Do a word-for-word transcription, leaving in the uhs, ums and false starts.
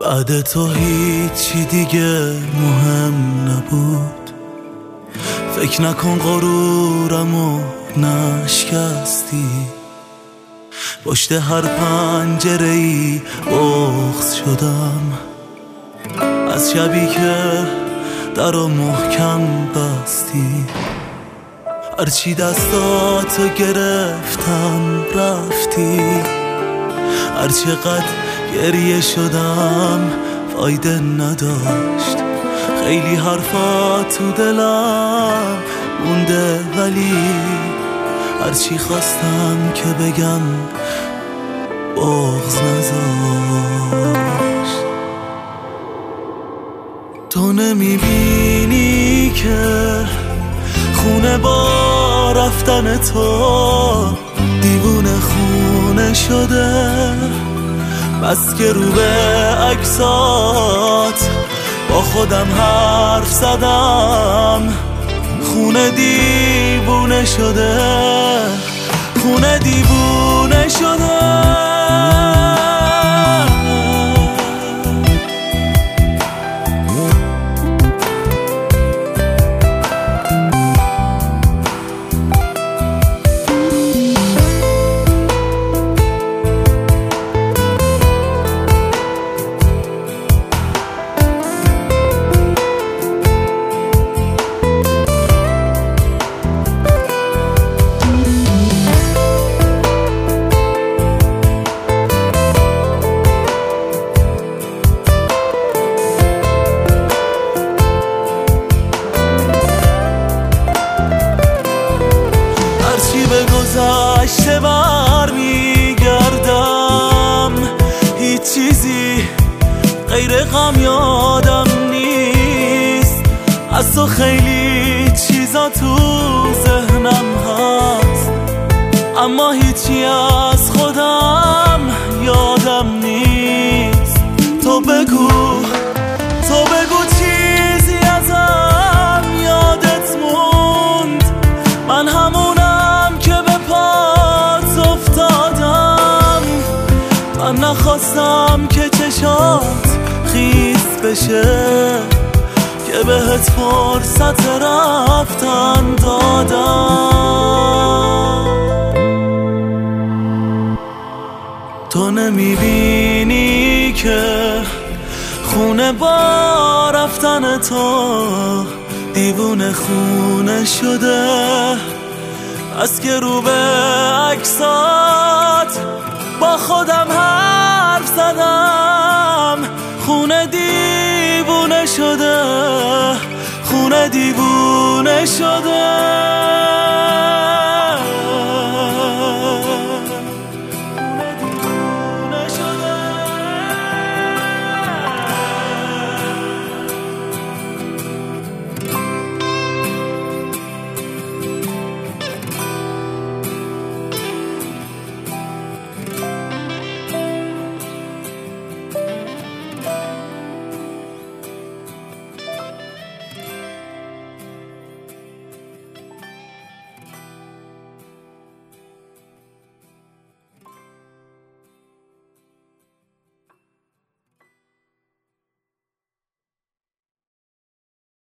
بعد تو هیچی دیگه مهم نبود. فکر نکن غرورمو نشکستی. پشت هر پنجره ای بغض شدم، از شبی که درو محکم بستی. هرچی دستاتو گرفتم رفتی. هرچقدر گریه شدم فایده نداشت. خیلی حرفا تو دلم مونده، ولی هرچی خواستم که بگم بغض نذاشت. تو نمیبینی که خونه با رفتن تو دیوونه خونه شده. بس که رو به عکسات با خودم حرف زدم. خونه دیوونه شده، خونه دیوونه شده. گذشته بر میگردم، هیچ چیزی غیر غم یادم نیست. از تو خیلی چیزا تو ذهنم هست، اما هیچی از خودم یادم نیست. تو بگو تو بگو چیزی ازم یادت موند. من همون من نخواستم که چشات خیس بشه، که بهت فرصت رفتن دادم. تو نمیبینی که خونه با رفتن تو دیوونه خونه شده. از که رو به عکسات با خودم حرف زدم. خونه دیوونه شده، خونه دیوونه شده.